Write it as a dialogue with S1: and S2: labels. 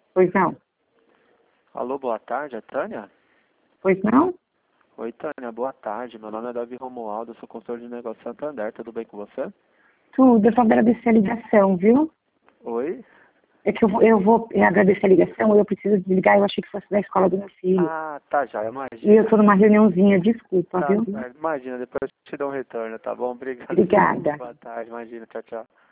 S1: Pois não?
S2: Alô, boa tarde, é Tânia?
S1: Pois não?
S2: Oi, Tânia, boa tarde. Meu nome é Davi Romualdo, eu sou consultor de negócio Santander, tudo bem com você?
S1: Tudo, eu só agradecer a ligação, viu?
S2: Oi?
S1: É que eu vou agradecer a ligação, eu preciso desligar, eu achei que fosse da escola do meu filho.
S2: Ah, tá já,
S1: E eu
S2: imagina.
S1: tô numa reuniãozinha, desculpa,
S2: Tá
S1: viu?
S2: certo, imagina, depois eu te dou um retorno, tá bom? Obrigado.
S1: Obrigada.
S2: Boa tarde, imagina, tchau, tchau.